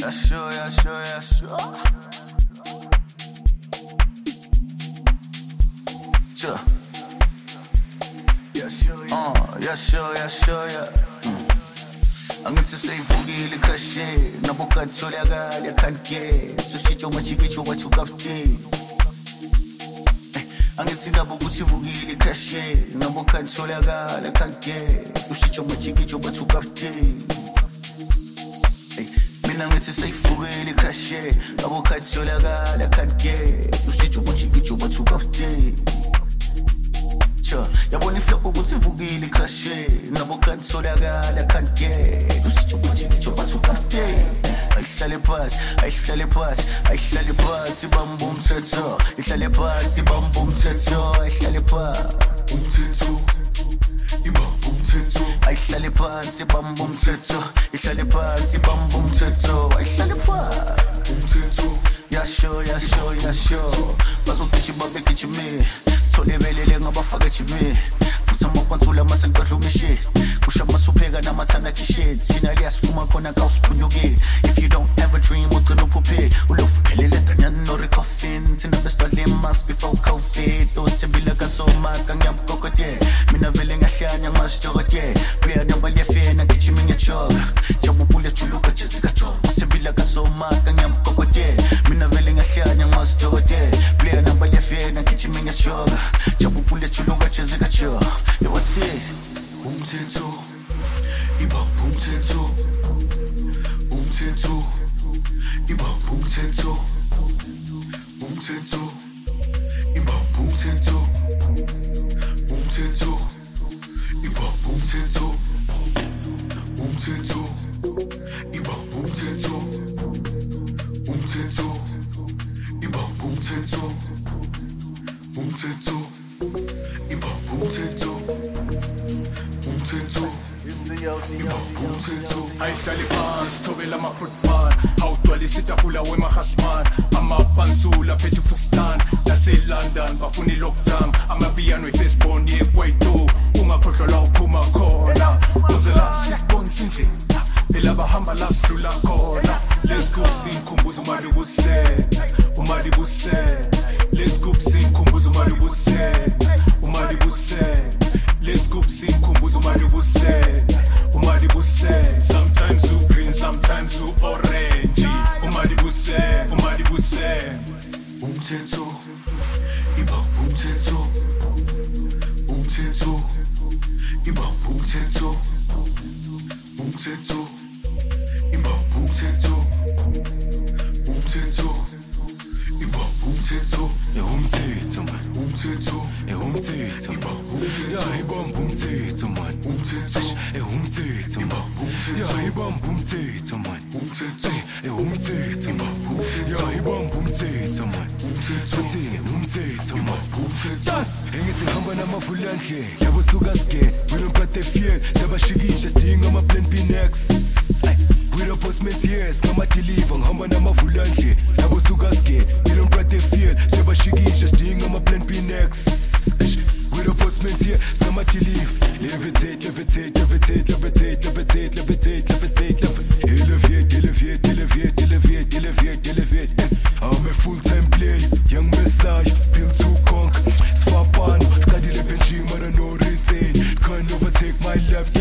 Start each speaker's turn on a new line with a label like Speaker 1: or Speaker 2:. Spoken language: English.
Speaker 1: sure. Sure. Yeah, sure. Angithi seyivukile ikhashe nabokathi solakala can't get susitsho majikicho wathukafte Angithi ndaba ukuthi ivukile ikhashe nabokathi solakala can't get susitsho majikicho wathukafte Mina ngithi seyivukile ikhashe nabokathi solakala can't get susitsho majikicho wathukafte Yabona iflopo ukuthi ivukile ikhashe nabokanti solakala can't get usichukuchicho bathukate ayihlale phansi bamba umthetho ihlale phansi bamba umthetho ayihlale phansi umthetho ibamba umthetho ayihlale phansi bamba umthetho ihlale phansi bamba umthetho ayihlale phansi umthetho yasho bazokithi babekijime Solebelele ngabafaka jime Futhi amakwanzula masengadlumishe Kusha masupheka namathanda kishit Sina liyasifuma khona kawusiphunyuke If you don't ever dream ugcina uphuphe Ulofuphelele nganyani no recoffin Thina besibadle mask before COVID Osithembile kasomaka ngiyabukokotye Mina vele ngahlanya ngimasitokotye Kuya nabaliyefena ngijimi ngiyajoga Jabubule juluka jizika joga Osithembile kasomaka ngiyabukokotye Mina vele ngahlanya ngimasitokotye Kuya nabaliyefena ngijimi ngiyajoga Jabubule juluka jizika joga Yo what's it? Umthetho ibamba umthetho Umthetho ibamba umthetho Umthetho ibamba umthetho Umthetho ibamba umthetho Umthetho ibamba umthetho Umthetho ibamba umthetho Umthetho ibamba umthetho Ayihlali phansi thobela ama-fruitman awugcwalisa itafula wemahasman amapansula phethe ufustan laselondon bafuna i-lockdown amapiyano i-firstborn yekwaito ungakhohlwa uphuma khona uzela sikubonisa indlela phela bahamba la sidlula khona lesgroup sinkhumbuza umali busene lesgroup sinkhumbuza umali busene lesgroup sinkhumbuza umali busene sometimes you green sometimes you orange umali busene umthetho ibamba umthetho ibamba umthetho ibamba umthetho ibamba umthetho umthetho man umthetho ya ibamba umthetho man umthetho ya ibamba umthetho man umthetho ya ibamba umthetho man umthetho man engithi hamba namavulandle labo suka sike we don't got the fear sebashikisha sidinga ama plan B next we don't postmates years ngama deliver ngihamba namavulandle labo suka sike we don't got the fear sebashikisha sidinga ama plan B next we don't postmates here ngama deliver levitate elevate I'm a full-time player young messiah built to conquer Sfapano, skadile benching, but I know retain can't overtake my life